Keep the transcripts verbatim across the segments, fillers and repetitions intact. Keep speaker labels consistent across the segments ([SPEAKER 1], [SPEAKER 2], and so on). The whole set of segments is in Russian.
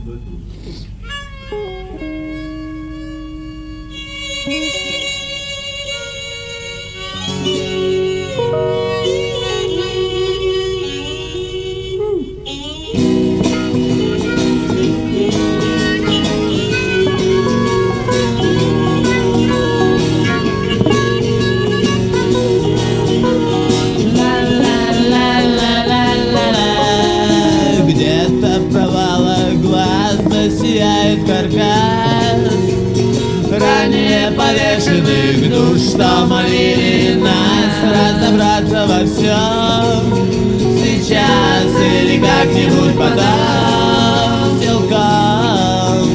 [SPEAKER 1] Где-то в провалах глаз засияет каркас ранее повешенных душ, что молили нас разобраться во всем сейчас или как-нибудь потом силком.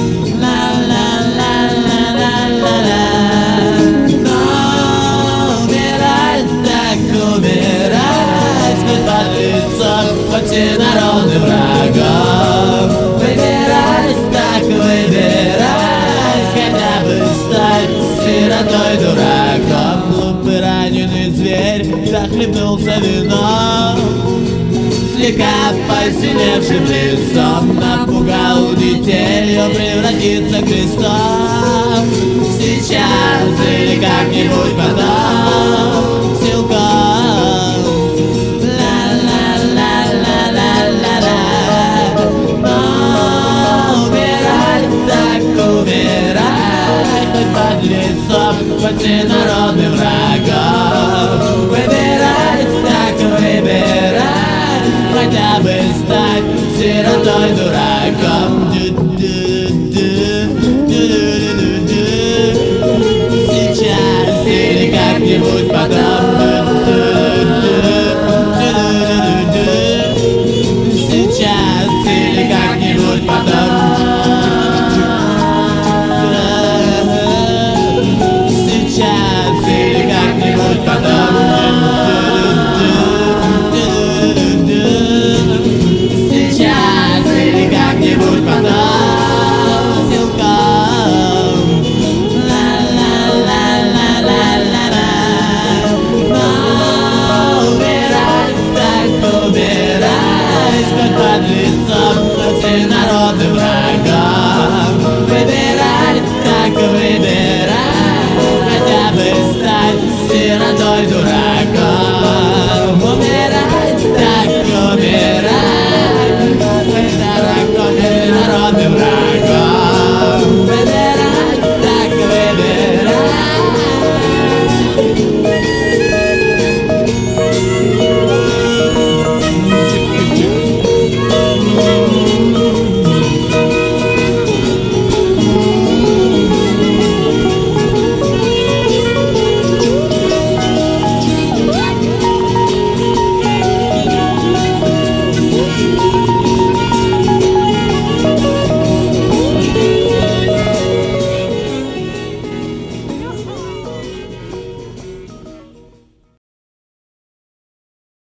[SPEAKER 1] Ла-ла-ла-ла-ла-ла-ла. Но умирать так умирать, хоть под лицом, хоть и народным врагом. Выбирать так выбирать, хотя бы стать сиротой дураком. Глупый раненый зверь захлебнулся вином, слегка посиневшим лицом напугал детей, превратиться крестом сейчас или как-нибудь потом силком. Ла-ла-ла-ла-ла-ла-ла. Но умирать так умирать, хоть под лицом, хоть и народным врагом. Выбирать так выбирать, хотя бы стать сиротой дураком. Сейчас или как-нибудь потом. Сейчас или как-нибудь потом. Сейчас или как-нибудь потом. Сейчас или как-нибудь потом силком. Ла-ла-ла-ла-ла-ла-ла. Но умирать так умирать, хоть под лицом, хоть и народным врагом.